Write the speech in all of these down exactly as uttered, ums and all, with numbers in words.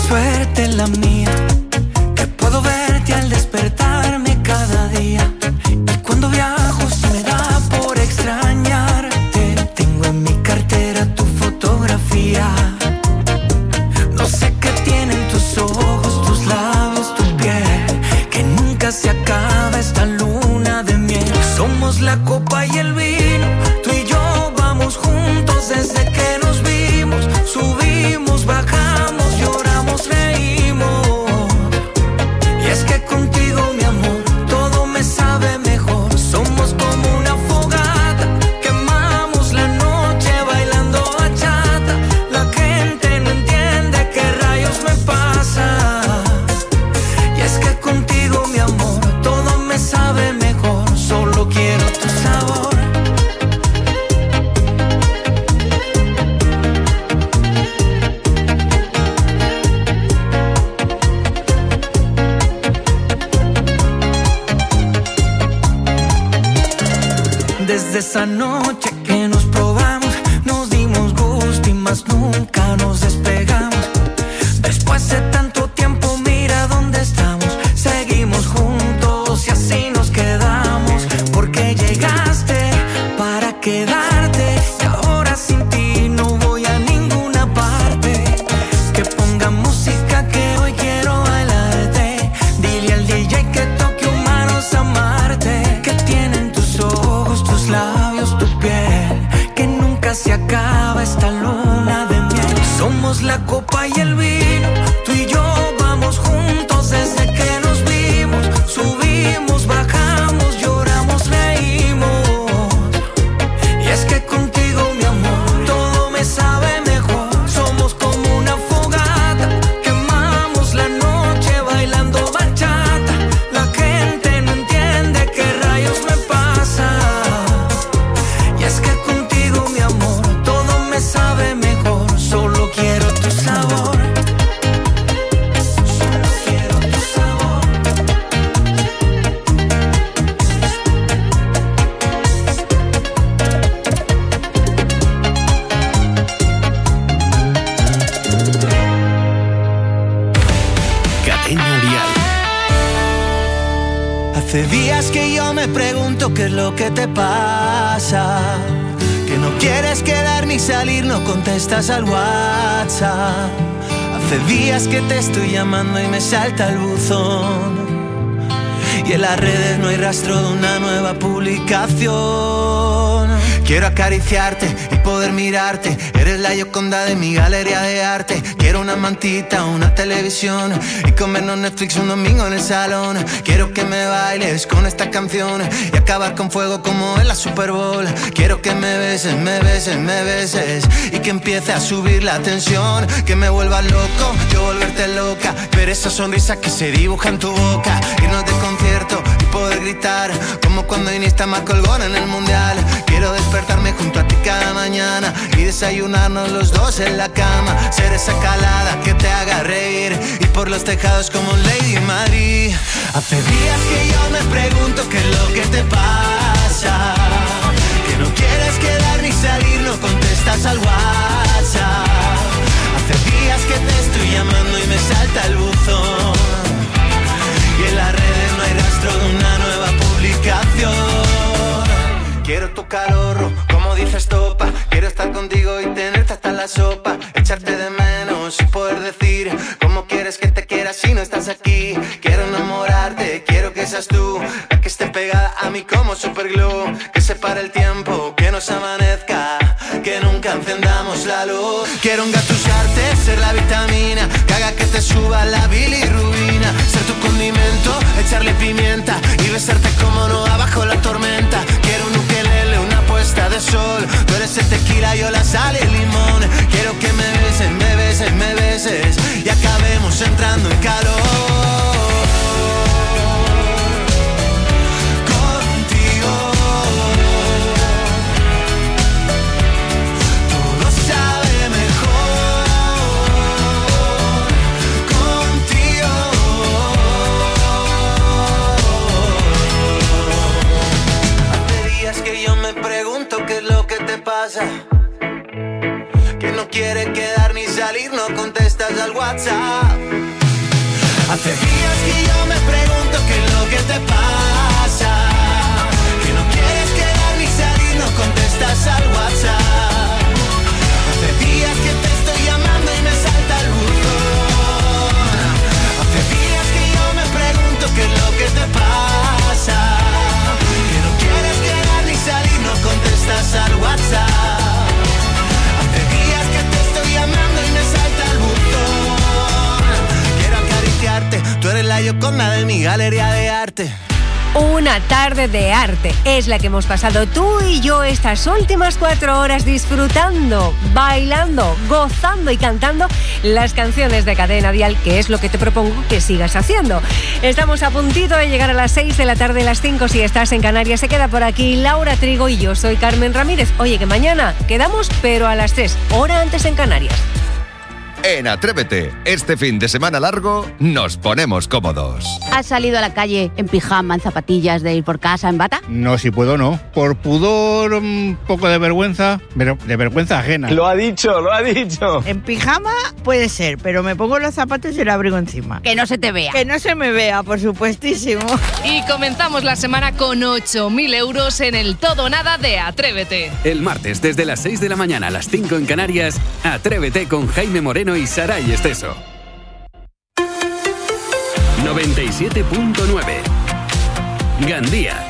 suerte la mía, que puedo verte al despertarme cada día. Y cuando viajo se me da por extrañarte. Tengo en mi cartera tu fotografía. No sé qué tienen tus ojos, tus labios, tu piel, que nunca se acaba esta luna de miel. Somos la copa y el vino, tú y yo vamos juntos desde que nos vimos. Subimos, bajamos, lloramos, reímos. Y es que contigo, mi amor, todo me sabe mejor. Somos como una fogata, quemamos la noche bailando bachata. La gente no entiende qué rayos me pasa. Y es que contigo, mi amor, todo me sabe mejor. Solo quiero tu sabor. Desde esa noche que nos probamos, nos dimos gusto y más nunca nos despegamos. Después de tanto tiempo, mira dónde estamos. Seguimos juntos y así nos quedamos. Porque llegaste para quedarte y ahora sin ti no voy a ninguna parte. Que ponga música que hoy quiero bailarte. Dile al D J que toque humanos amarte. Que tienen tus ojos, tus labios, tu piel, que nunca se acaba esta luna de miel. Somos la copa y el vino, tú y yo vamos juntos desde que nos vimos. Subimos, bajamos, lloramos, reímos. Y es que contigo, mi amor, todo me sabe mejor. Somos como una fogata, quemamos la noche bailando bachata. La gente no entiende qué rayos me pasa. Y es que contigo, mi amor, todo me sabe mejor. Solo quiero tu sabor. Solo quiero tu sabor. Cadena Dial. Hace días que yo me pregunto qué es lo que te pasa. Que no quieres quedar ni salir, no contestas al WhatsApp. Hace días que te estoy llamando y me salta el buzón. Y en las redes no hay rastro de una nueva publicación. Quiero acariciarte y poder mirarte. Eres la Gioconda de mi galería de arte. Quiero una mantita, una televisión y comernos Netflix un domingo en el salón. Quiero que me bailes con esta canción y acabar con fuego como en la Super Bowl. Quiero que me beses, me beses, me beses y que empiece a subir la tensión. Que me vuelvas loco, yo volverte loca. Ver esa sonrisa que se dibuja en tu boca. Irnos de concierto y poder gritar como cuando Iniesta marcó el gol en el Mundial. Quiero despertarme junto a ti cada mañana y desayunarnos los dos en la cama. Ser esa calada que te haga reír y por los tejados como Lady Madrid. Hace días que yo me pregunto qué es lo que te pasa. Que no quieres quedar ni salir, no contestas al WhatsApp. Hace días que te estoy llamando y me salta el buzón. Y en las redes no hay rastro de una nueva publicación. Quiero tu calor, como dices topa. Quiero estar contigo y tenerte hasta la sopa. Echarte de menos y poder decir cómo quieres que te quiera si no estás aquí. Quiero enamorarte, quiero que seas tú la que esté pegada a mí como superglue. Que separe el tiempo, que nos amanezca, que nunca encendamos la luz. Quiero engatusarte, ser la vitamina que haga que te suba la bilirrubina. Ser tu condimento, echarle pimienta y besarte como no abajo la tormenta. Quiero un ukelele, una puesta de sol. Tú eres el tequila, yo la sal y el limón. Quiero que me beses, me beses, me beses y acabemos entrando en calor. Contigo todo sabe mejor. Contigo hace días que yo me pregunto qué es lo que te pasa. Que no quiere quedar ni salir, no contestas al WhatsApp. la Gioconda de mi galería de arte. Una tarde de arte es la que hemos pasado tú y yo estas últimas cuatro horas disfrutando, bailando, gozando y cantando las canciones de Cadena Dial, que es lo que te propongo que sigas haciendo. Estamos a puntito de llegar a las seis de la tarde, las cinco si estás en Canarias. Se queda por aquí Laura Trigo y yo soy Carmen Ramírez. Oye, que mañana quedamos, pero a las tres, hora antes en Canarias. En Atrévete, este fin de semana largo, nos ponemos cómodos. ¿Has salido a la calle en pijama, en zapatillas, de ir por casa, en bata? No, si puedo no. Por pudor, un poco de vergüenza, pero de vergüenza ajena. Lo ha dicho, lo ha dicho. En pijama puede ser, pero me pongo los zapatos y el abrigo encima. Que no se te vea. Que no se me vea, por supuestísimo. Y comenzamos la semana con ocho mil euros en el todo o nada de Atrévete. El martes, desde las seis de la mañana a las cinco en Canarias, Atrévete con Jaime Moreno y Saray Esteso. noventa y siete punto nueve Gandía.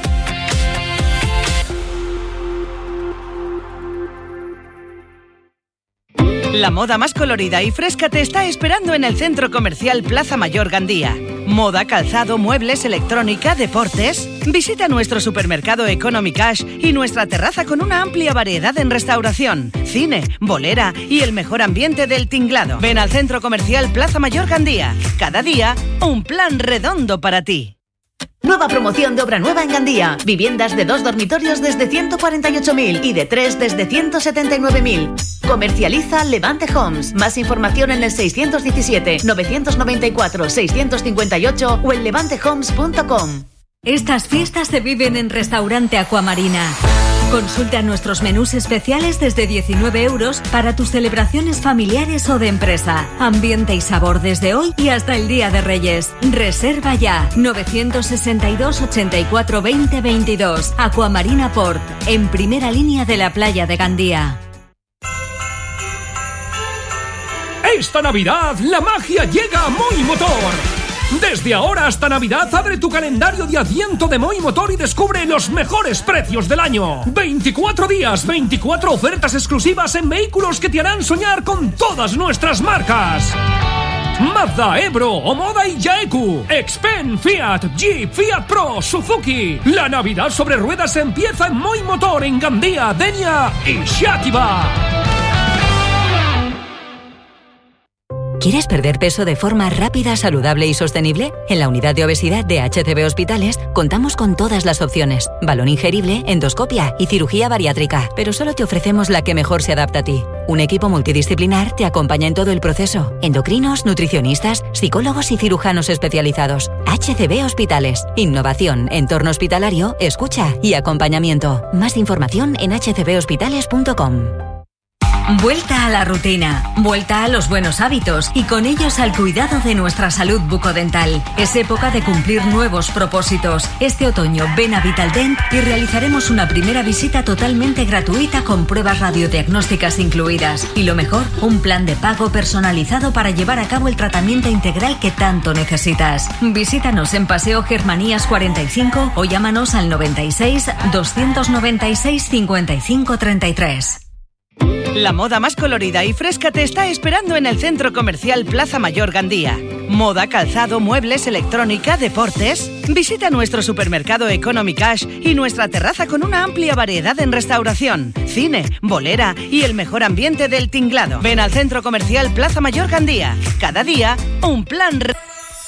La moda más colorida y fresca te está esperando en el Centro Comercial Plaza Mayor Gandía. Moda, calzado, muebles, electrónica, deportes. Visita nuestro supermercado Economy Cash y nuestra terraza con una amplia variedad en restauración, cine, bolera y el mejor ambiente del tinglado. Ven al Centro Comercial Plaza Mayor Gandía. Cada día, un plan redondo para ti. Nueva promoción de obra nueva en Gandía. Viviendas de dos dormitorios desde ciento cuarenta y ocho mil y de tres desde ciento setenta y nueve mil. Comercializa Levante Homes. Más información en el seiscientos diecisiete, novecientos noventa y cuatro, seiscientos cincuenta y ocho o en levante homes punto com. Estas fiestas se viven en Restaurante Aquamarina. Consulta nuestros menús especiales desde diecinueve euros para tus celebraciones familiares o de empresa. Ambiente y sabor desde hoy y hasta el Día de Reyes. Reserva ya. novecientos sesenta y dos, ochenta y cuatro, veinte, veintidós. Aquamarina Port, en primera línea de la playa de Gandía. Esta Navidad la magia llega a Moi Motor. Desde ahora hasta Navidad abre tu calendario de Adviento de Moi Motor y descubre los mejores precios del año. veinticuatro días, veinticuatro ofertas exclusivas en vehículos que te harán soñar con todas nuestras marcas. Mazda, Ebro, Omoda y Yaeku. Xpen, Fiat, Jeep, Fiat Pro, Suzuki. La Navidad sobre ruedas empieza en Moi Motor en Gandía, Denia y Xàtiva. ¿Quieres perder peso de forma rápida, saludable y sostenible? En la unidad de obesidad de H C B Hospitales contamos con todas las opciones. Balón ingerible, endoscopia y cirugía bariátrica. Pero solo te ofrecemos la que mejor se adapta a ti. Un equipo multidisciplinar te acompaña en todo el proceso. Endocrinos, nutricionistas, psicólogos y cirujanos especializados. H C B Hospitales. Innovación, entorno hospitalario, escucha y acompañamiento. Más información en h c b hospitales punto com. Vuelta a la rutina, vuelta a los buenos hábitos y con ellos al cuidado de nuestra salud bucodental. Es época de cumplir nuevos propósitos. Este otoño ven a Vitaldent y realizaremos una primera visita totalmente gratuita con pruebas radiodiagnósticas incluidas. Y lo mejor, un plan de pago personalizado para llevar a cabo el tratamiento integral que tanto necesitas. Visítanos en Paseo Germanías cuarenta y cinco o llámanos al noventa y seis, doscientos noventa y seis, cincuenta y cinco, treinta y tres. La moda más colorida y fresca te está esperando en el Centro Comercial Plaza Mayor Gandía. Moda, calzado, muebles, electrónica, deportes. Visita nuestro supermercado Economy Cash y nuestra terraza con una amplia variedad en restauración, cine, bolera y el mejor ambiente del tinglado. Ven al Centro Comercial Plaza Mayor Gandía. Cada día, un plan... Re-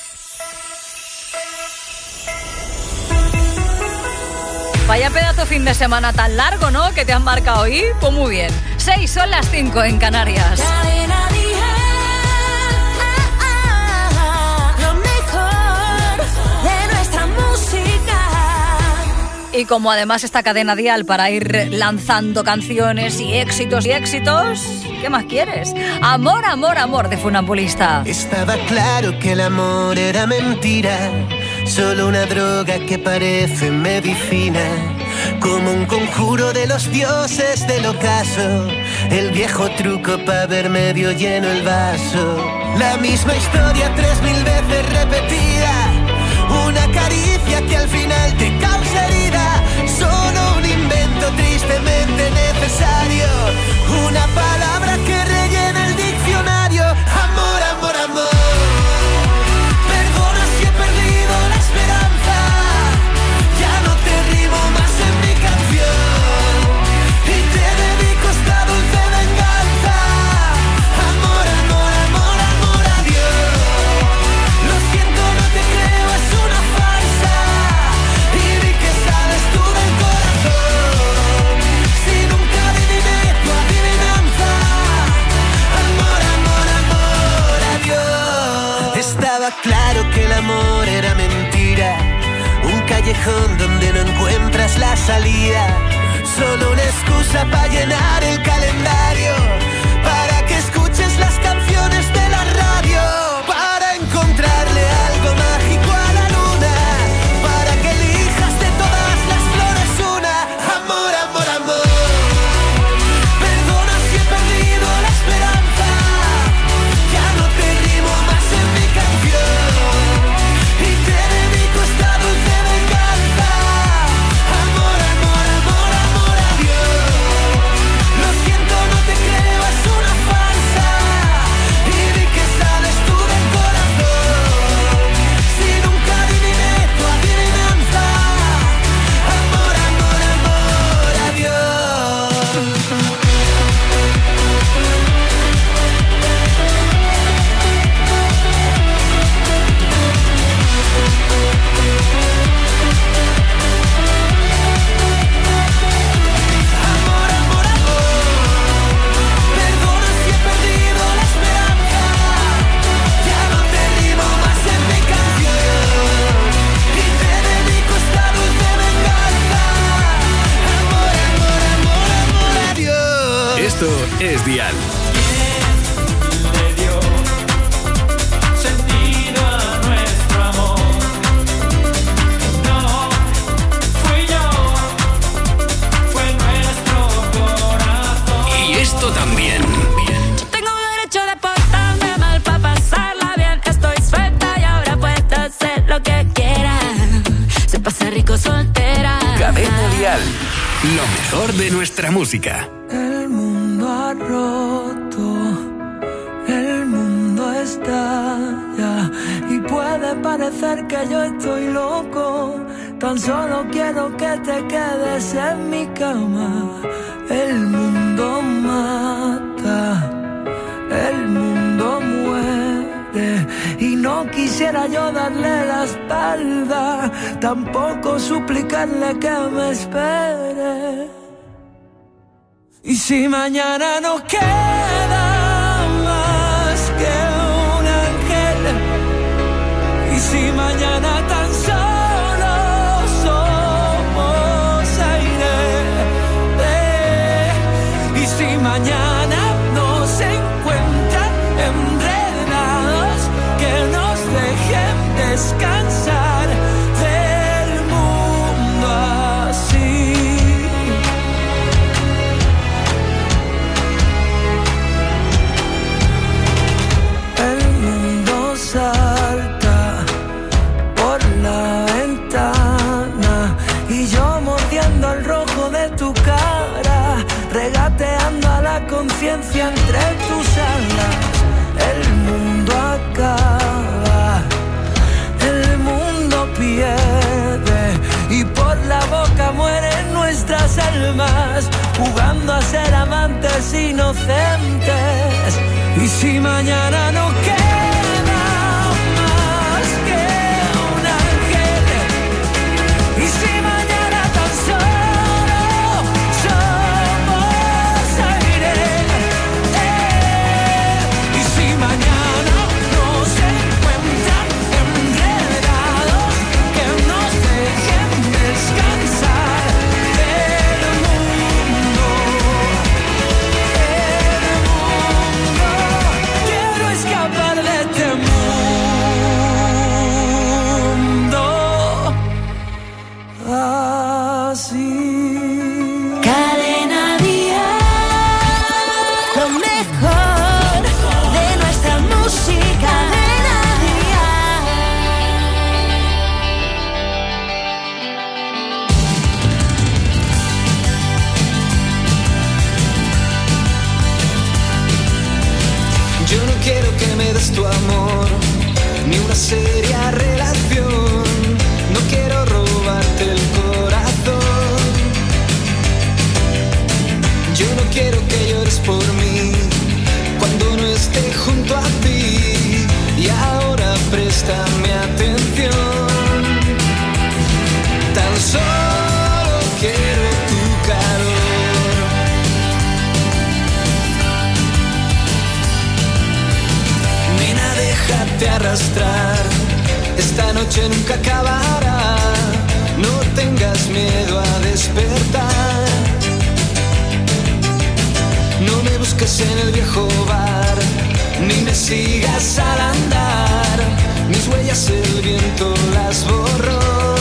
Vaya pedazo fin de semana tan largo, ¿no? Que te han marcado hoy. Pues muy bien. Seis son las cinco en Canarias. Lo mejor de nuestra música. Y como además esta cadena dial para ir lanzando canciones y éxitos y éxitos, ¿qué más quieres? Amor, amor, amor de Funambulista. Estaba claro que el amor era mentira, solo una droga que parece medicina, como un conjuro de los dioses del ocaso, el viejo truco para ver medio lleno el vaso. La misma historia tres mil veces repetida, una caricia que al final te causa herida, solo un invento tristemente necesario, una palabra que rellena el diccionario. Amor, amor, amor, perdona si he perdido estaba claro que el amor era mentira, un callejón donde no encuentras la salida, solo una excusa para llenar el calendario, para que escuches las canciones de la radio, para encontrarle algo mágico a la luna, para que elijas de todas las flores una. Amor, amor, amor. Perdona si he perdido la esperanza, ya no te rimo más en mi canción y te dedico esta dulce venganza. Amor, amor, amor, amor a Dios. Lo siento, no te creo, es una farsa y vi que sales tú del corazón. Si nunca adiviné tu adivinanza. Amor, amor, amor a Dios. Amor, amor, amor. Perdona si he perdido la esperanza, ya no te rimo más en mi canción y te dedico esta dulce venganza. Amor, amor, amor, amor a Dios. Esto es Dial. Le dio sentido a nuestro amor. No fui yo, fue nuestro corazón. Y esto también. Tengo derecho de portarme mal para pasarla bien. Estoy suelta y ahora puedo hacer lo que quiera. Se pasa rico soltera. Cadena Dial. Lo mejor de nuestra música. El mundo ha roto, el mundo estalla y puede parecer que yo estoy loco. Tan solo quiero que te quedes en mi cama. El mundo mata, el mundo muere y no quisiera yo darle la espalda, tampoco suplicarle que me espere. Y si mañana no queda más que un ángel, y si mañana tan solo somos aire, eh, y si mañana nos encuentran enredados, que nos dejen descansar del mundo así. El mundo salta por la ventana y yo mordiendo el rojo de tu cara, regateando a la conciencia entre tus alas. El mundo acaba, el mundo pierde y por la boca mueren nuestras almas, jugando a ser amantes inocentes. Y si mañana no queda más que un ángel, y si mañana tan solo somos aire, eh, y si mañana nos encuentran enredados, que nos dejen descansar del mundo, el mundo. Quiero escapar de este mundo así. Cadena Dial, lo mejor de nuestra música. Cadena Dial. Yo no quiero que me des tu amor, ni una seria relación. No quiero robarte el corazón. Yo no quiero que llores por mí cuando no esté junto a ti. Y ahora préstame atención. Tan solo quiero tu calor. Nena, déjate arrastrar. Esta noche nunca acabará. No tengas miedo a despertar. No me busques en el viejo bar, ni me sigas al andar. Mis huellas el viento las borró.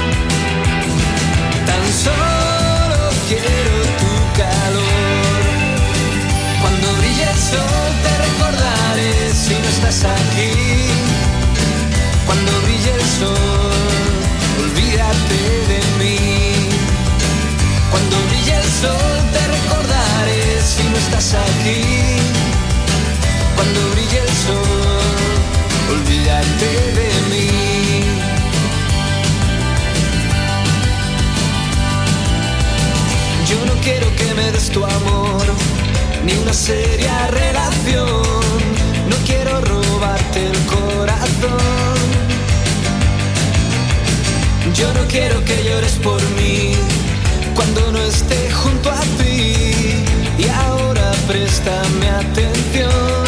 Tan solo quiero tu calor. Cuando brille el sol te recordaré si no estás aquí. Cuando brille el sol, olvídate de mí. Cuando brille el sol te recordaré si no estás aquí. Cuando brille el sol, olvídate de mí. Yo no quiero que me des tu amor, ni una seria relación. No quiero robarte el corazón. Yo no quiero que llores por mí cuando no esté junto a ti. Y ahora préstame atención.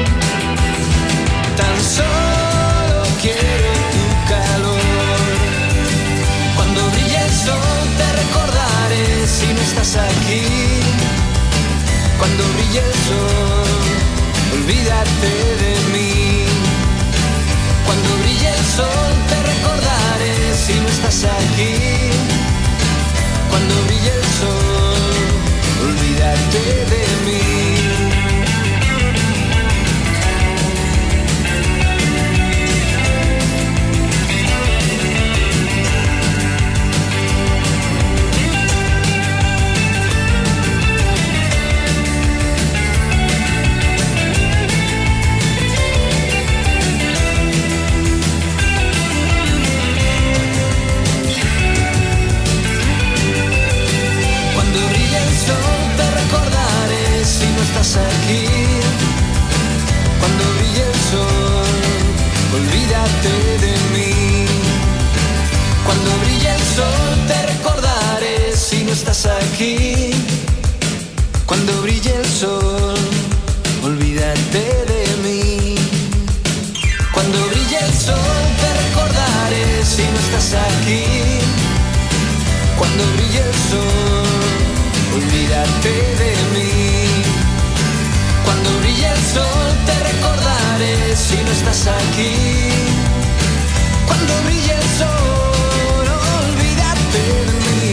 Tan solo quiero tu calor. Cuando brille el sol te recordaré si no estás aquí. Cuando brille el sol, olvídate de mí. Cuando brille el sol te recordaré si no estás aquí. Cuando brille el sol, olvídate de mí. Estás aquí. Cuando brille el sol, olvídate de mí. Cuando brille el sol te recordaré si no estás aquí. Cuando brille el sol, olvídate de mí. Cuando brille el sol te recordaré si no estás aquí. Cuando brille el sol, olvídate de mí. Cuando brille el sol te recordaré si no estás aquí. Cuando brille el sol, olvídate de mí.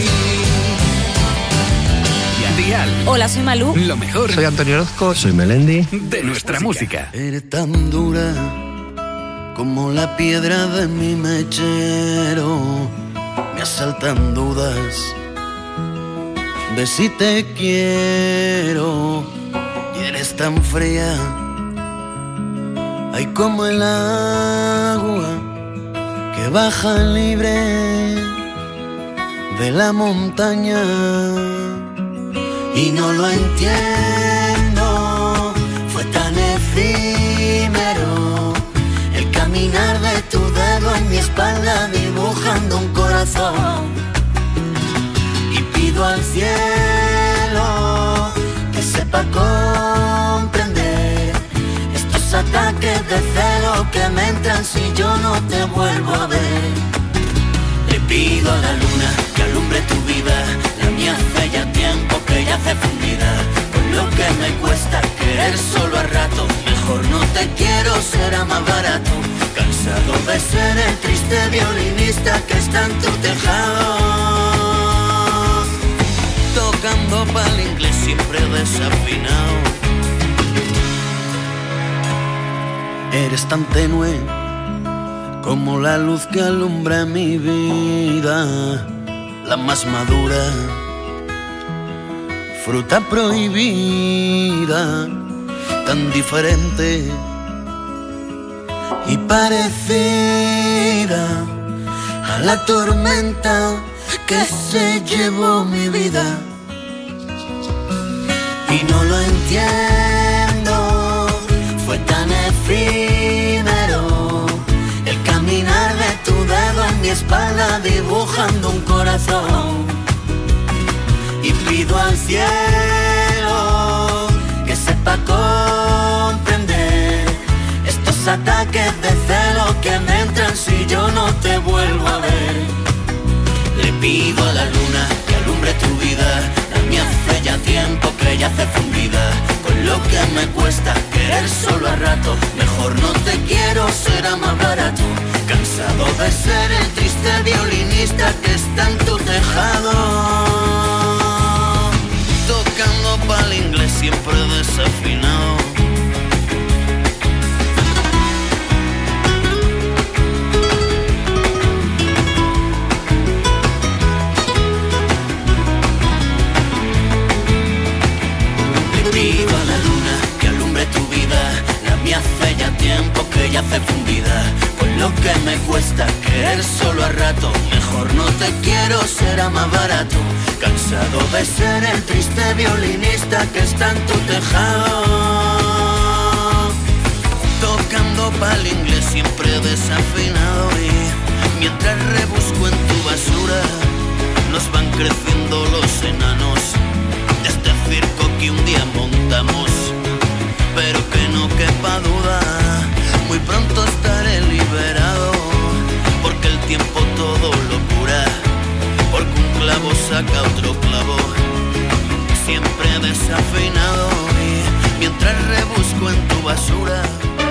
Dial. Hola, soy Malú. Lo mejor. Soy Antonio Orozco. Soy Melendi. De nuestra música. Eres tan dura como la piedra de mi mechero. Me asaltan dudas de si te quiero. Y eres tan fría, ay, como el agua que baja libre de la montaña. Y no lo entiendo, fue tan efímero el caminar de tu dedo en mi espalda dibujando un corazón. Y pido al cielo que sepa comprender estos ataques de celo que me entran si yo no te vuelvo a ver. Le pido a la luna que alumbre tu vida, la mía hace ya tiempo que ya hace fundida. Por lo que me cuesta querer solo a rato, mejor no te quiero, será más barato. Cansado de ser el triste violinista que está en tu tejado, tocando pa'l inglés siempre desafinado. Eres tan tenue como la luz que alumbra mi vida, la más madura, fruta prohibida, tan diferente y parecida a la tormenta que se llevó mi vida. Y no lo entiendo, fue tan efímero el caminar de tu dedo en mi espalda dibujando un corazón. Y pido al cielo que sepa comprender estos ataques de celo que me entran si yo no te vuelvo a ver. Le pido a la luna que alumbre tu vida, la mía hace ya tiempo que ya hace fundida. Con lo que me cuesta querer solo a rato, mejor no te quiero, será más barato. Cansado de ser el triste violinista que está en tu tejado, tocando pa'l inglés siempre desafinado. Pido a la luna que alumbre tu vida, la mía hace ya tiempo que ya hace fundida. Con lo que me cuesta querer solo a rato, mejor no te quiero, será más barato. Cansado de ser el triste violinista que está en tu tejado, tocando pa'l inglés siempre desafinado. Y mientras rebusco en tu basura, nos van creciendo los enanos de este circo que un día montamos. Pero que no quepa duda, muy pronto estaré liberado, porque el tiempo todo lo cura, porque un clavo saca otro clavo, siempre desafinado. Y mientras rebusco en tu basura.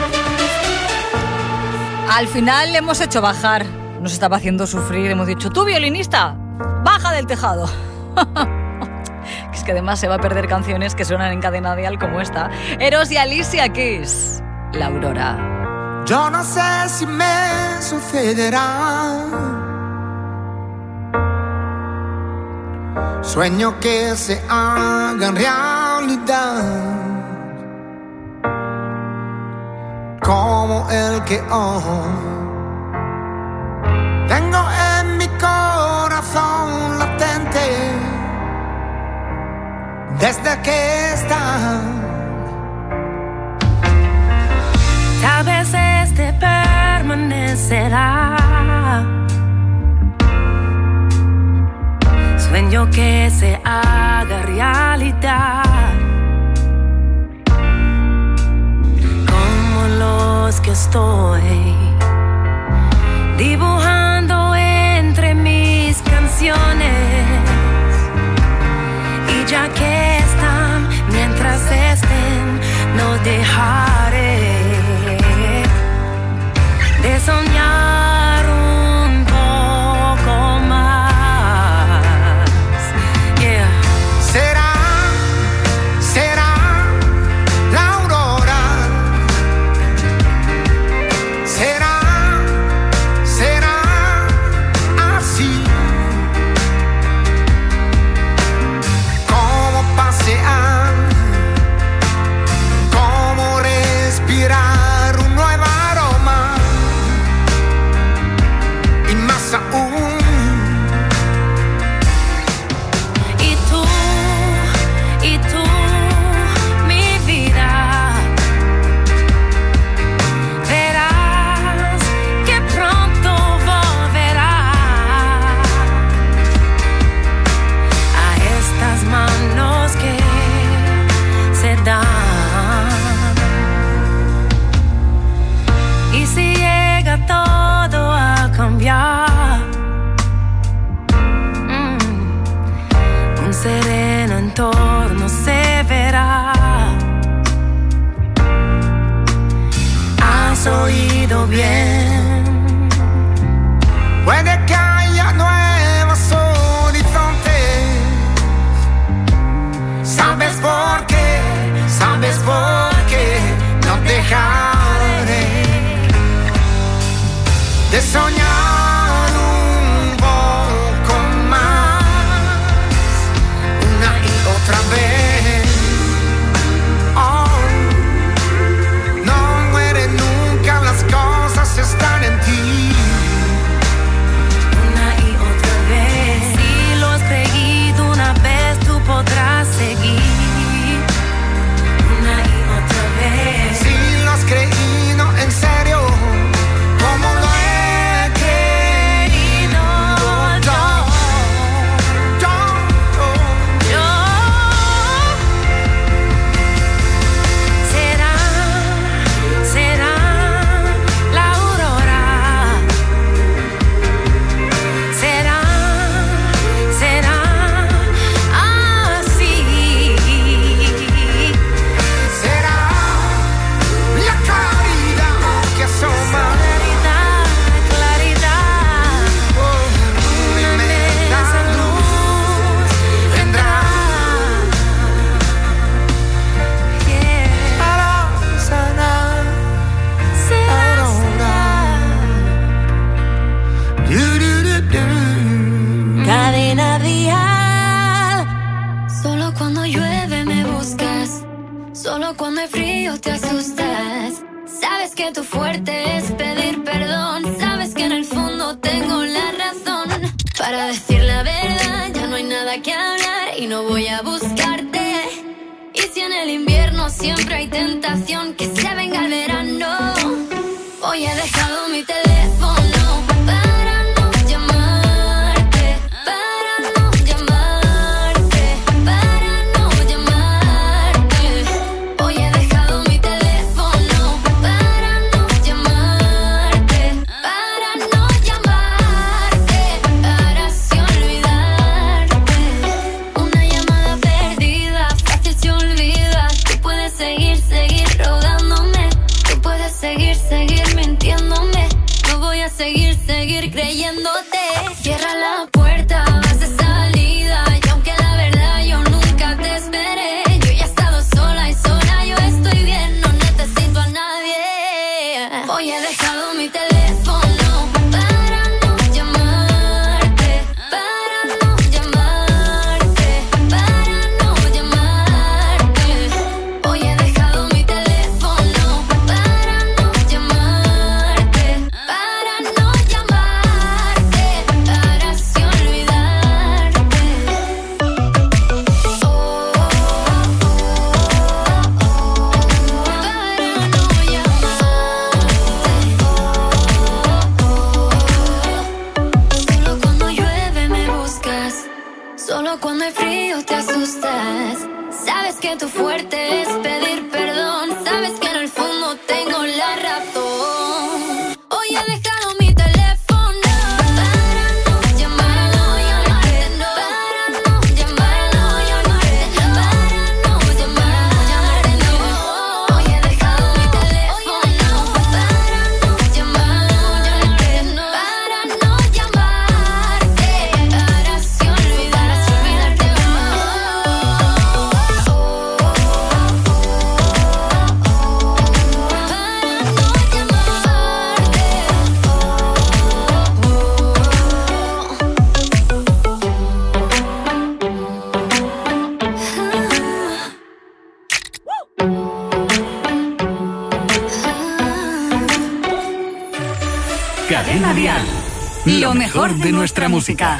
Al final le hemos hecho bajar, nos estaba haciendo sufrir, hemos dicho, tú violinista, baja del tejado. Es que además se va a perder canciones que suenan en Cadena Dial como esta. Eros y Alicia Keys, La Aurora. Yo no sé si me sucederá, sueño que se hagan realidad, como el que hoy tengo en mi corazón latente, desde que está. Tal vez este permanecerá, sueño que se haga realidad, como los que estoy dibujando entre mis canciones. Y ya que están, mientras estén, no dejaré de soñar un poco más. Yeah. Será, será la aurora, será, será así, como pasear, como respirar un nuevo aroma, y más aún. Y tú, y tú, mi vida, verás que pronto volverá a estas manos que se dan. Y si llega todo a cambiar, mm, un sereno entorno se verá. Has oído bien, Puede que haya nuevos horizontes. ¿Sabes por qué? ¿Sabes por qué? No dejaré de soñar un poco más, una y otra vez. Oh, no mueren nunca, las cosas están en ti. una y otra vez. Si lo has creído una vez, tú podrás seguir una y otra vez. Si lo has creído en serio, como lo he creído frío te asustas. Sabes que tu fuerte es pedir perdón. Sabes que en el fondo tengo la razón. Para decir la verdad ya no hay nada que hablar y no voy a buscarte. Y si en el invierno siempre hay tentación, que se venga el verano. Hoy he dejado mi teléfono para no llamarte, para no llamarte, para no llamarte. Hoy he dejado mi teléfono para no llamarte, para no llamarte, para así olvidarte. Una llamada perdida, fácil se olvida. Tú puedes seguir, seguir rogándome. Tú puedes seguir, seguir mintiéndome. No voy a seguir, seguir creyéndote. Cierra la puerta, vas de salida. Y aunque la verdad yo nunca te esperé, yo ya he estado sola y sola, yo estoy bien, no necesito a nadie. Hoy he dejado mi teléfono para no llamarte, para no llamarte, para no llamarte. Hoy he dejado mi teléfono para no llamarte, para no llamarte, para así olvidarte. Oh, oh, oh, para no llamarte. Solo cuando llueve me buscas, solo cuando hay frío te asustas. Sabes que tu fuerte es pedir perdón. Sabes que en el fondo tengo la razón. Hoy he dejado mi teléfono para no llamarte, no, para no llamarte, no, para no llamarte, no. Hoy he dejado mi teléfono para no llamarte, no, para no llamarte, para así olvidarte, oh, oh, oh, Cadena Dial. Lo mejor de nuestra música.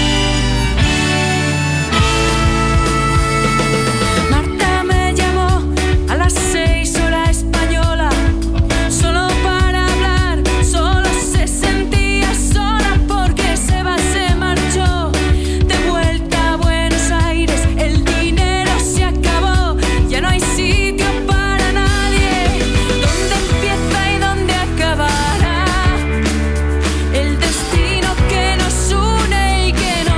Marta me llamó a las seis hora española, solo para hablar, solo se sentía sola porque Seba se marchó de vuelta a Buenos Aires, el dinero se acabó, ya no hay sitio para nadie, ¿dónde empieza y dónde acabará? El destino que nos une y que no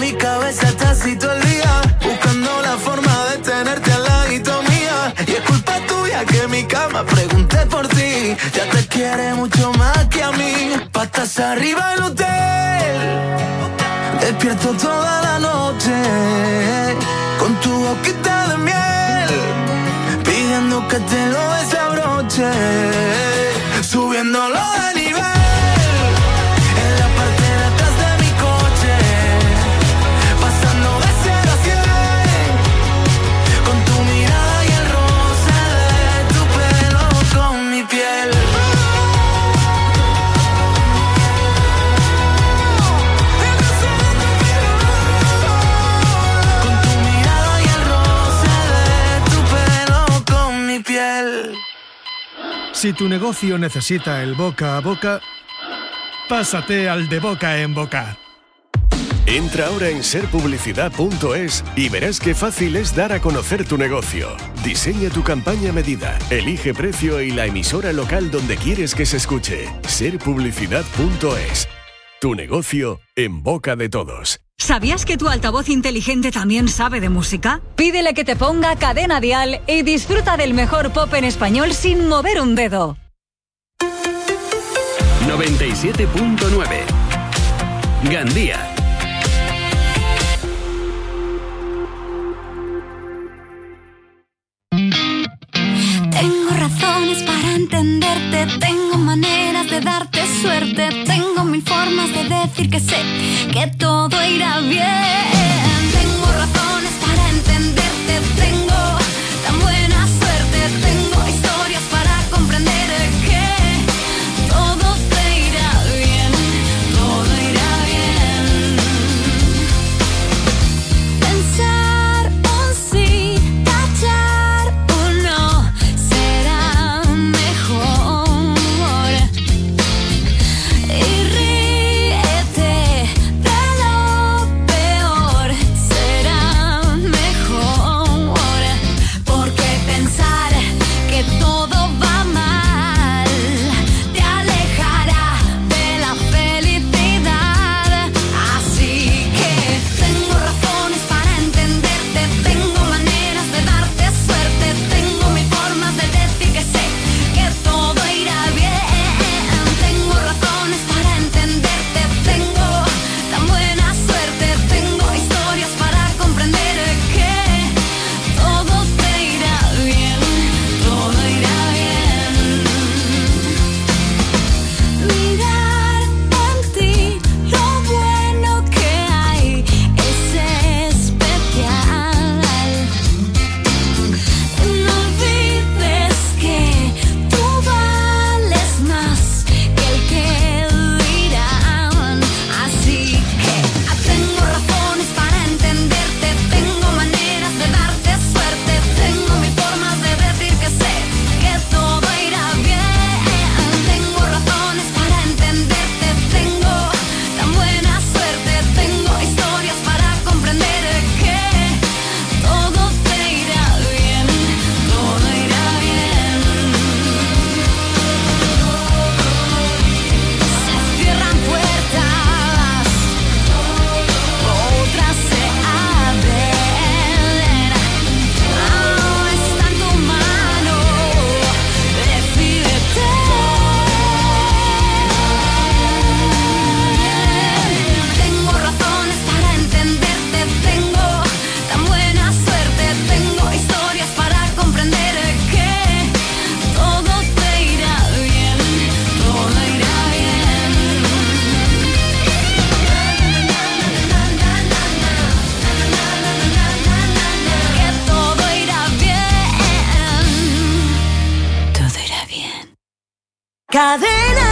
mi cabeza está así todo el día, buscando la forma de tenerte al ladito mía. Y es culpa tuya que en mi cama pregunté por ti. Ya te quiere mucho más que a mí. Patas arriba del hotel, despierto toda la noche, con tu boquita de miel, pidiendo que te lo desabroche, subiéndolo de nivel. Si tu negocio necesita el boca a boca, pásate al de boca en boca. Entra ahora en ser publicidad punto es y verás qué fácil es dar a conocer tu negocio. Diseña tu campaña a medida, elige precio y la emisora local donde quieres que se escuche. ser publicidad punto es. Tu negocio en boca de todos. ¿Sabías que tu altavoz inteligente también sabe de música? Pídele que te ponga Cadena Dial y disfruta del mejor pop en español sin mover un dedo. noventa y siete punto nueve Gandía. Tengo razones para entenderte, tengo maneras de darte suerte, tengo mil formas de decir que sé que todo irá bien. Tengo razones para entenderte, tengo tan buena suerte, tengo historias para comprender que todo te irá bien, todo irá bien. Pensar un sí, tachar un no, será mejor. Y ríete de lo peor, será mejor. Porque pensar que todo va mal te alejará de la felicidad. Así que tengo razones para entenderte, tengo maneras de darte suerte, tengo mil formas de decir que sé que todo irá bien. Tengo razones para entenderte, tengo tan buena suerte, tengo historias para comprender que todo te irá bien, todo irá bien. Mirar en ti lo bueno que hay es especial. No olvides que tú vales más que el que dirán. Así que tengo razones para entenderte, tengo maneras de darte suerte, tengo mil formas de decir que sé que todo irá bien. Tengo razones para entenderte, tengo tan buena suerte, tengo historias para comprender que todo te irá bien, todo irá bien. Se cierran puertas, otras se abren. Ah, está en tu mano, decídete. Tengo razones para entenderte, tengo tan buena suerte, tengo historias para comprender que todo te irá bien, todo irá bien. Que todo irá bien, todo irá bien. Cadena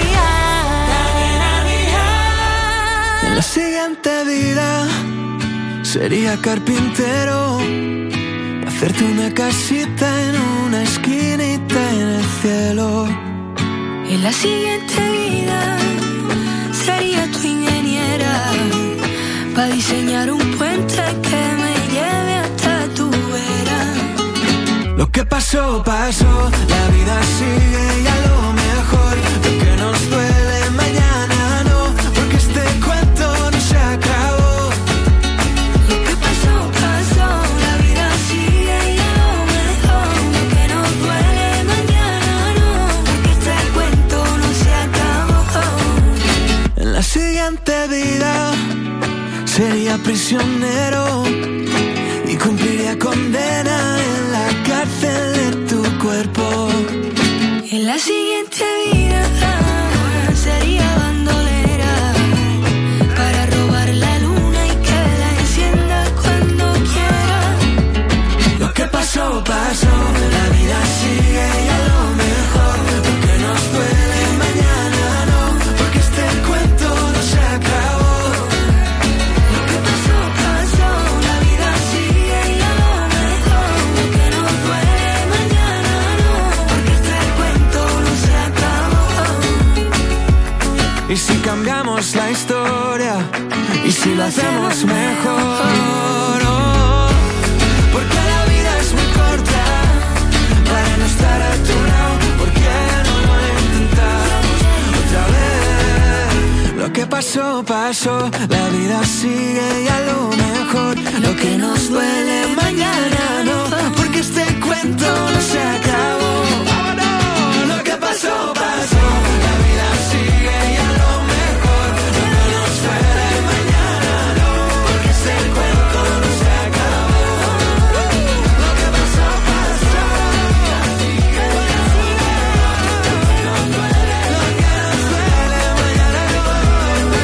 Dial. En la siguiente vida sería carpintero y hacerte una casita en una esquinita en el cielo. En la siguiente vida sería tu ingeniera para diseñar un puente que me lleve hasta tu vera. Lo que pasó, pasó, la vida sigue y a lo mejor lo que nos duele mañana no, porque este cuento no se acabó. prisionero y cumpliría condena en la cárcel de tu cuerpo. En la siguiente vida sería bandolera para robar la luna y que la encienda cuando quiera. Lo que pasó, pasó, la vida sigue y a lo mejor lo que nos duele mañana no, porque este cuento no se acabó. Lo que pasó, pasó, la vida sigue y a lo mejor lo que nos duele mañana no, porque este cuento no se acabó. Y si cambiamos la historia y si lo hacemos mejor, oh, porque la vida es muy corta para no estar a tu lado, ¿por qué no lo intentamos otra vez? Lo que pasó, pasó, la vida sigue y a lo mejor lo que nos duele mañana no, porque este cuento no se acabó. Oh, no. Lo que pasó, pasó, la vida sigue y a lo mejor lo que nos duele mañana no, porque este cuento no se acabó. Lo que pasó, pasó, la vida sigue y a lo mejor lo que nos duele mañana no,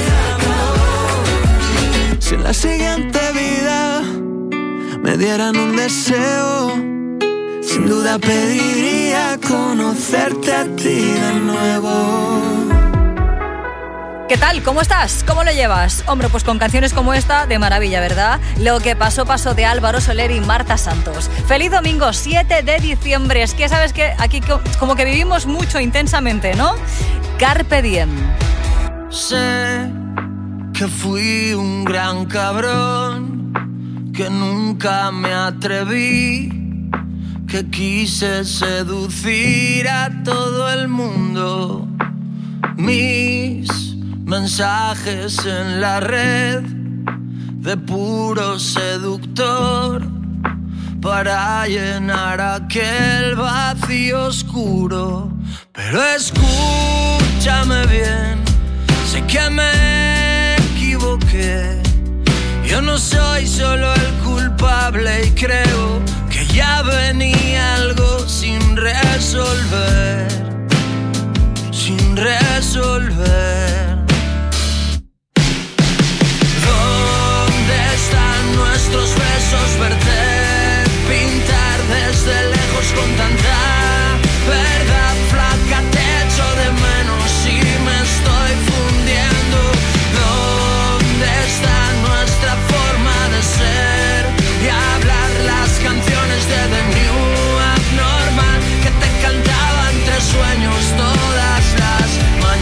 se acabó. Si en la siguiente vida me dieran un deseo, sin duda pediría conocerte a ti de nuevo. ¿Qué tal? ¿Cómo estás? ¿Cómo lo llevas? Hombre, pues con canciones como esta, de maravilla, ¿verdad? Lo que pasó, pasó, de Álvaro Soler y Marta Santos. Feliz domingo, siete de diciembre. Es que sabes que aquí como que vivimos mucho intensamente, ¿no? Carpe diem. Sé que fui un gran cabrón, que nunca me atreví, que quise seducir a todo el mundo. Mis mensajes en la red de puro seductor para llenar aquel vacío oscuro. Pero escúchame bien, sé que me equivoqué. Yo no soy solo el culpable y creo que ya venía algo sin resolver, sin resolver. ¿Dónde están nuestros besos? Verte pintar desde lejos con tanta verdad flaca, te echo de menos y me estoy fundiendo. ¿Dónde está nuestra forma de ser y hablar las canciones de The New Abnormal que te cantaba entre sueños todas las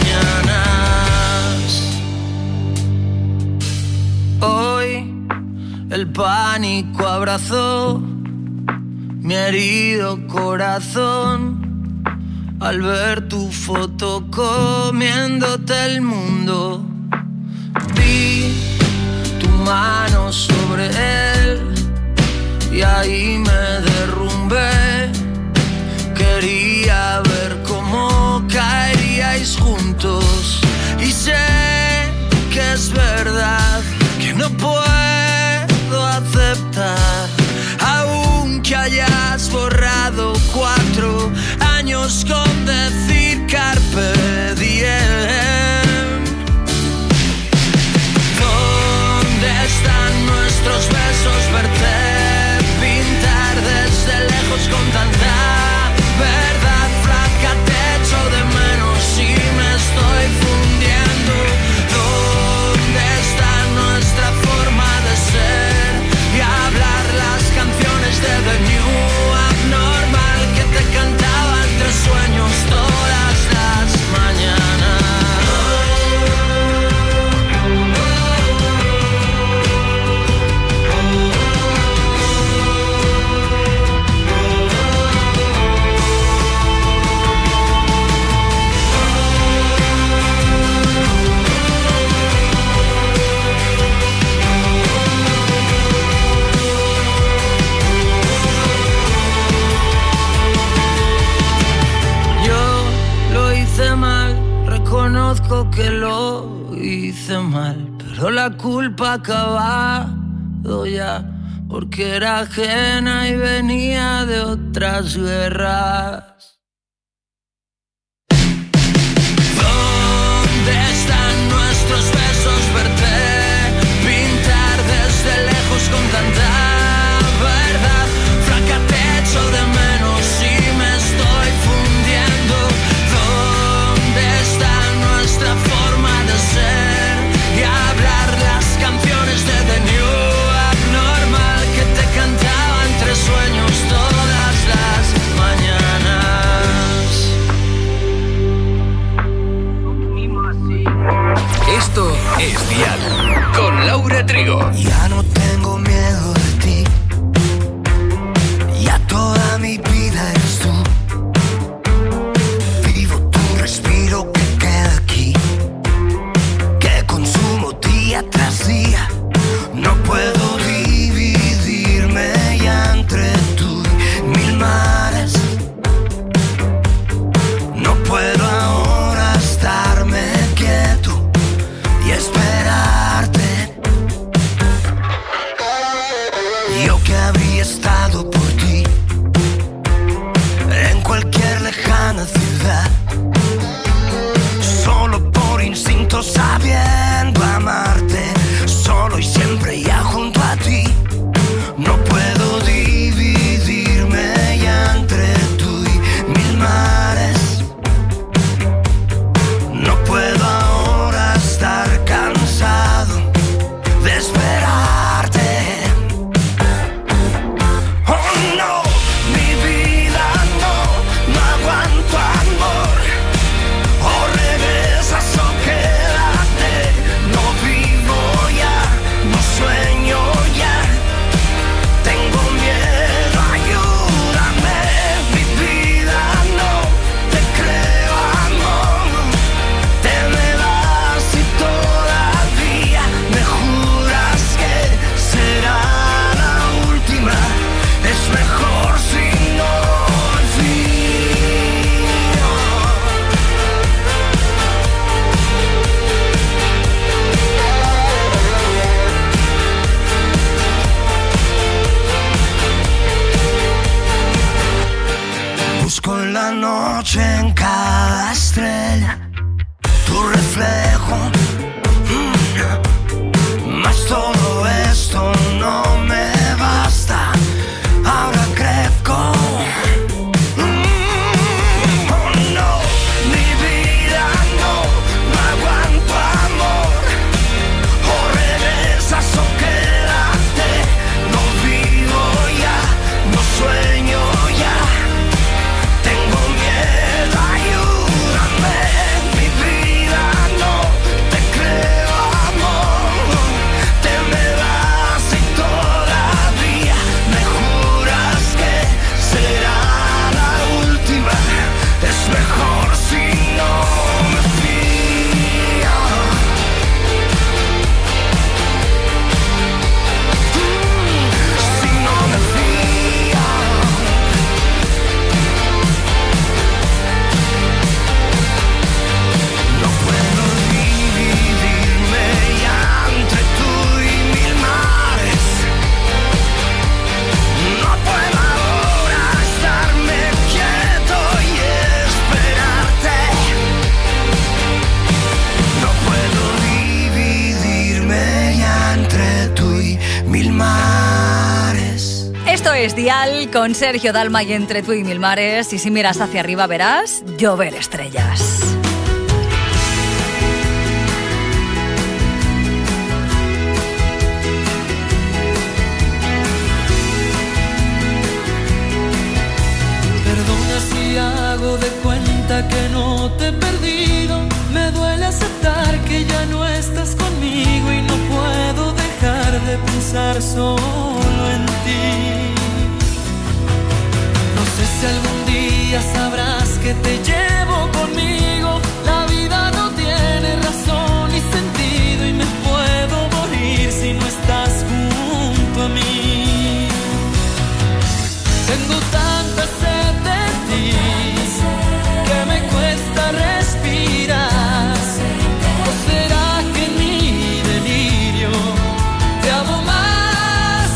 mañanas? Hoy el pánico abrazó mi herido corazón al ver tu foto comiéndote el mundo. Vi tu mano sobre él y ahí me derrumbé. Quería ver cómo caeríais juntos y sé que es verdad que no puedo aceptar, aunque hayas borrado cuatro años con decir carpe diem. ¿Dónde están nuestros besos? Verte pintar desde lejos con tanta verdad flaca, te echo de menos y me estoy fundiendo. ¿Dónde está nuestra forma de ser y hablar las canciones de The New Abnormal que te cantaba entre sueños todas las mañanas? Reconozco que lo hice mal, pero la culpa acaba ya, porque era ajena y venía de otras guerras. ¿Dónde están nuestros besos? Verte pintar desde lejos con tanta verdad. Flaca, te echo de menos y me estoy fundiendo. ¿Dónde está nuestra forma de ser y hablar las canciones de The New Abnormal que te cantaba entre sueños todas las mañanas? Esto es Dial con Laura Trigo. Ya no tengo miedo de ti, ya toda mi vida eres tú. Vivo tu respiro que queda aquí, que consumo día tras día. No puedo dividirme ya entre tú y mil mares. No puedo ahora estarme quieto y esperarte. Yo que habría estado por ti en cualquier lejana ciudad, solo por instinto sabiendo amarte, solo y siempre ya junto a ti. No puedo dividirme ya entre tú y mil mares. No puedo ahora estar cansado de esperarte. Oh no, mi vida no, no aguanto amor. O regresas o quédate. No vivo ya, no sueño ya. Tengo miedo, ayúdame. Mi vida no, te creo amor. Te me vas y todavía me juras que será la última. Es mejor si no olvido. Busco en la noche en cada estrella tu reflejo. Mm. Mas todo esto no me basta. Ahora crezco. Mm. Oh no, mi vida no, no aguanto amor. O regresas o quédate. No vivo ya, no sueño ya. Tengo miedo, ayúdame. Mi vida no, te creo amor. Te me vas y todavía me juras que será la última. Es mejor si no me fío. Mm, si no me fío. No puedo dividirme ya entre tú y mil mares. No puedo ahora estarme quieto y esperarte. No puedo dividirme ya entre tú y mil mares. Esto es Dial con Sergio Dalma y Entre tú y mil mares. Y si miras hacia arriba verás llover estrellas. Perdona si hago de cuenta que no te he perdido. Me duele aceptar que ya no estás conmigo y no puedo dejar de pensar solo en ti. No sé si algún día sabrás que te llevo conmigo. La vida no tiene razón ni sentido y me puedo morir si no estás junto a mí. Tengo tanta sed de ti que me cuesta respirar. ¿O será que en mi delirio te amo más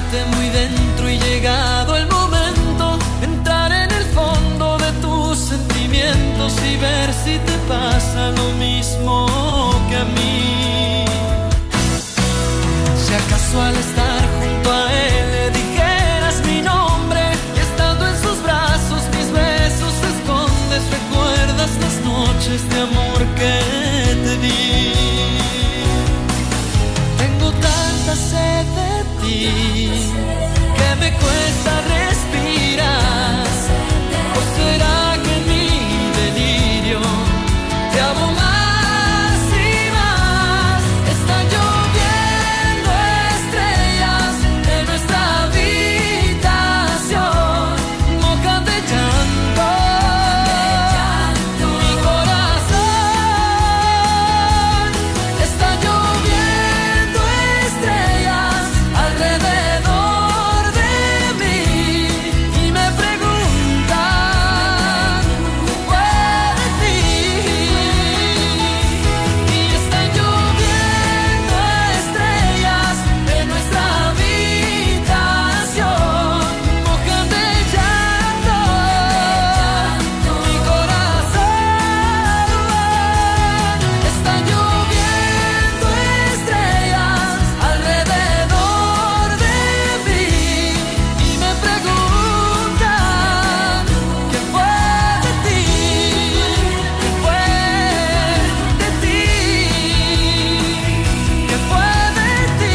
mirarte muy dentro y llegado el momento, entrar en el fondo de tus sentimientos y ver si te pasa lo mismo que a mí. Si acaso al estar junto a él le dijeras mi nombre y estando en sus brazos mis besos escondes, recuerdas las noches de amor que te di. Tengo tanta sed de ti que me cuesta respirar. ¿O será que en mi delirio te amo más y más? Está lloviendo estrellas en nuestra habitación, mojan de llanto mi corazón. Está lloviendo estrellas alrededor de mí y me preguntan ¿fue de ti? Y están lloviendo estrellas en nuestra habitación, mojan de llanto mi corazón. Están lloviendo estrellas alrededor de mí y me preguntan ¿qué fue de ti? ¿Qué fue de ti? ¿Qué fue de ti?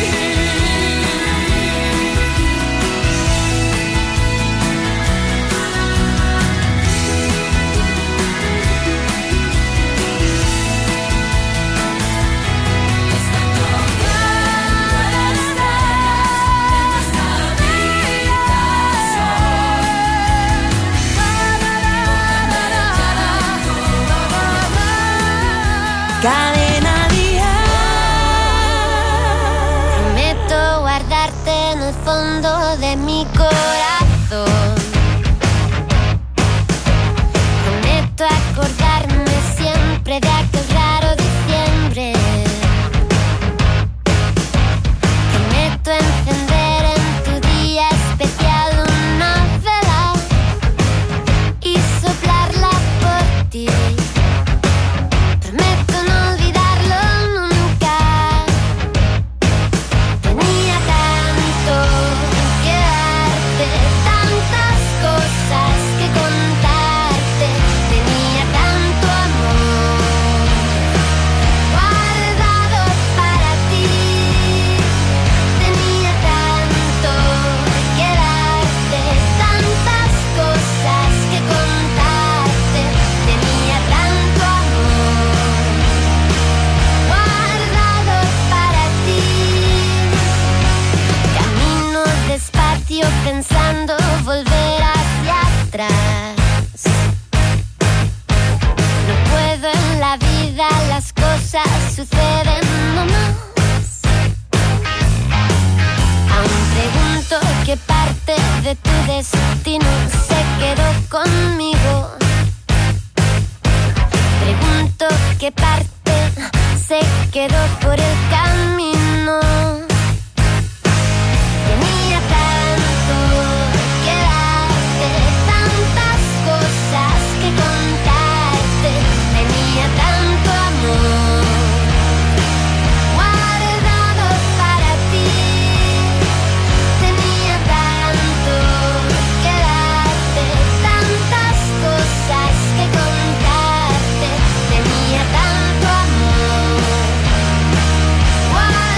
Cadena Dial. Prometo guardarte en el fondo de mi corazón. Prometo acordarme siempre de aquel raro diciembre. Prometo encender en tu día especial una vela y soplarla por ti. Prometo no olvidarlo nunca. Tenía tanto que darte, tantas cosas que contarte. Tenía tanto amor guardado para ti. Tenía tanto que darte, tantas cosas que contarte. Tenía tanto amor guardado para ti. Camino despacio pensando volver hacia atrás. No puedo en la vida, las cosas suceden nomás. Aún pregunto qué parte de tu destino se quedó conmigo. Pregunto qué parte se quedó por el camino. Tenía tanto que darte, tantas cosas que contarte. Tenía tanto amor guardado para ti. Tenía tanto que darte, tantas cosas que contarte. Tenía tanto amor guardado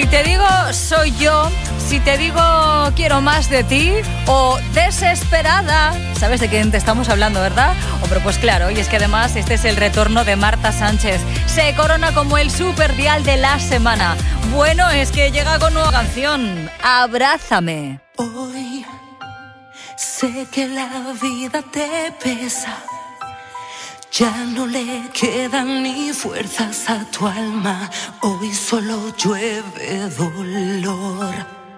te digo soy yo, si te digo quiero más de ti o desesperada, ¿sabes de quién te estamos hablando, verdad? Hombre, pues claro, y es que además este es el retorno de Marta Sánchez. Se corona como el superdial de la semana. Bueno, es que llega con nueva canción, Abrázame. Hoy sé que la vida te pesa. Ya no le quedan ni fuerzas a tu alma. Hoy solo llueve dolor.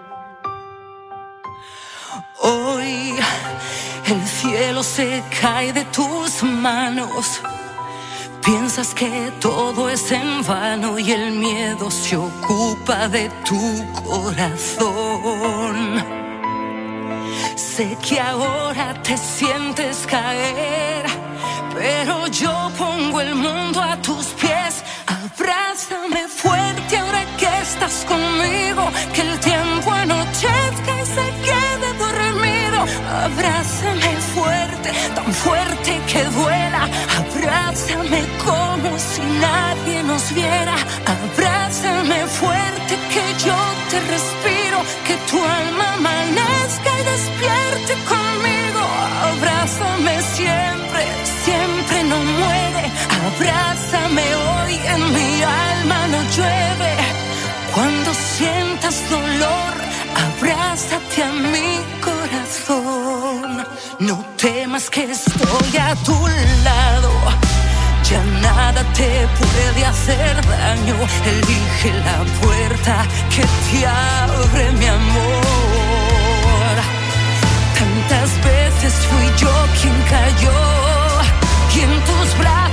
Hoy el cielo se cae de tus manos. Piensas que todo es en vano y el miedo se ocupa de tu corazón. Sé que ahora te sientes caer, pero yo pongo el mundo a tus pies. Abrázame fuerte ahora que estás conmigo, que el tiempo anochezca y se quede dormido. Abrázame fuerte, tan fuerte que duela. Abrázame como si nadie nos viera. Abrázame fuerte que yo te respiro, que tu alma amanezca y despierte conmigo. Abrázame siempre, siempre no muere. Abrázame hoy, en mi alma no llueve. Cuando sientas dolor, abrázate a mi corazón. No temas que estoy a tu lado, ya nada te puede hacer daño. Elige la puerta que te abre mi amor. Tantas veces fui yo quien cayó y en tus brazos